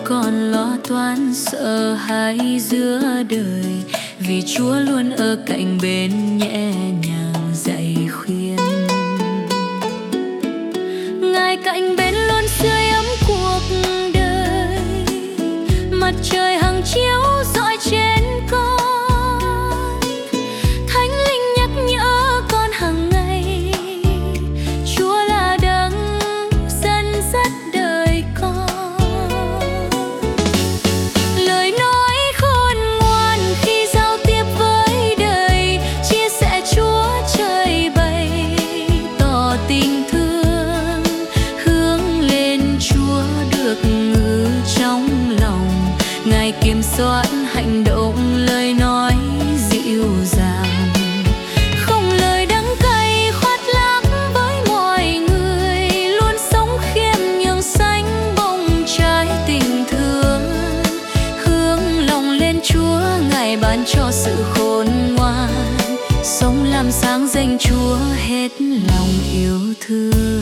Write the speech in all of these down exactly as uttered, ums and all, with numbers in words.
còn lo toan sợ hãi giữa đời, vì Chúa luôn ở cạnh bên nhẹ nhàng dạy khuyên. Ngài cạnh bên luôn sưởi ấm cuộc đời, mặt trời hằng chiếu rọi trên con. Thánh linh nhắc nhở con hàng ngày, Chúa là đấng dẫn dắt đời con. Lời nói khôn ngoan khi giao tiếp với đời, chia sẻ Chúa trời bày tỏ tình thương, hướng lên Chúa được ngự trong lòng. Ngài kiểm soát hành động, lời nói dịu dàng, không lời đắng cay khoác lác với mọi người, luôn sống khiêm nhường xanh bông trái tình thương. Hướng lòng lên Chúa, Ngài ban cho sự khôn ngoan, sống làm sáng danh Chúa hết lòng yêu thương.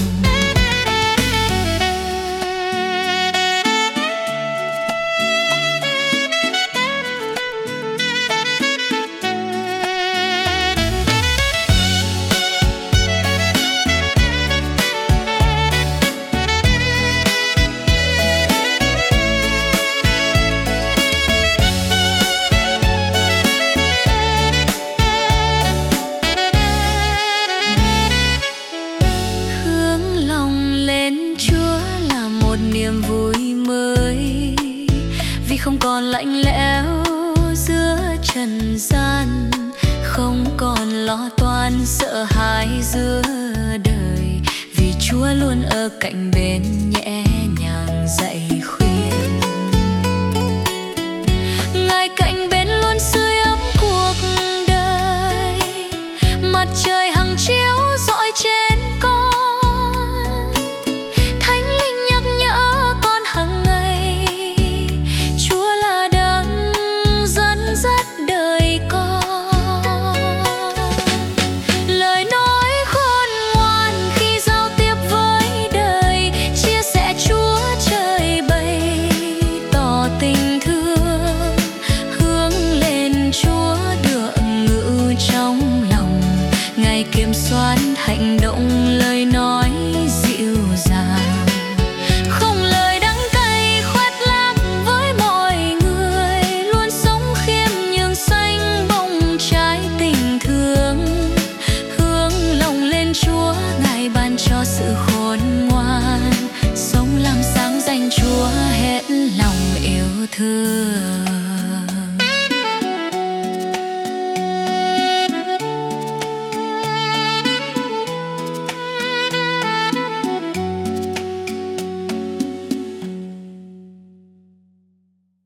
Niềm vui mới vì không còn lạnh lẽo giữa trần gian, không còn lo toan sợ hãi giữa đời, vì Chúa luôn ở cạnh bên nhẹ